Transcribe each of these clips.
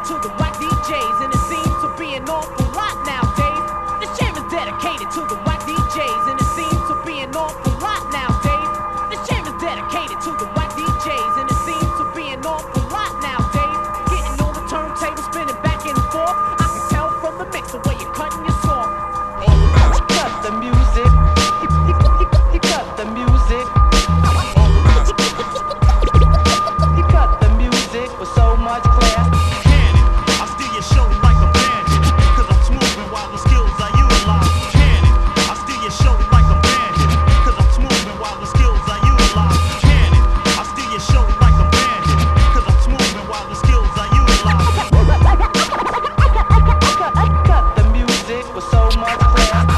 to the whack DJs, and it seems to be an awful lot nowadays. This jam is dedicated to the whack DJs, and it seems to be an awful lot nowadays. This jam is dedicated to the whack DJs, and it seems to be an awful lot nowadays. Getting on the turntable, spinning back and forth. I can tell from the mix the way you're cutting your song. Cut the music. He cut the music. He cut the music with so much class. I steal your show like a bandit, cause I'm smoothing while the skills I utilize. Cannon, I steal your show like a bandit, cause I'm smoothing while the skills I utilize. Cannon, I steal your show like a bandit, cause I'm smoothing while the skills I utilize. Cut the music with so much class.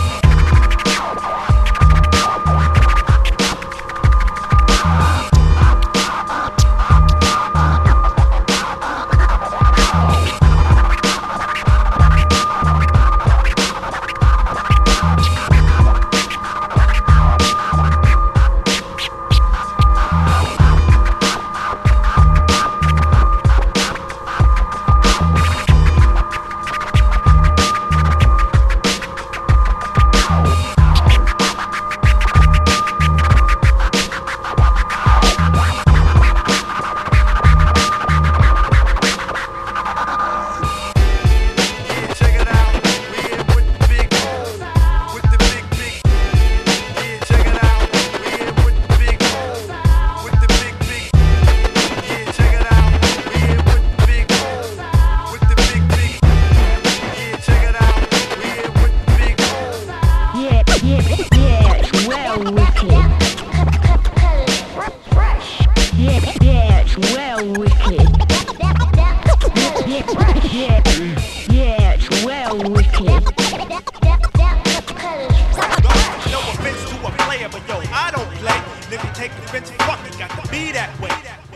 No offense to a player, but yo, I don't play. If you take offense, fuck it, got to be that way.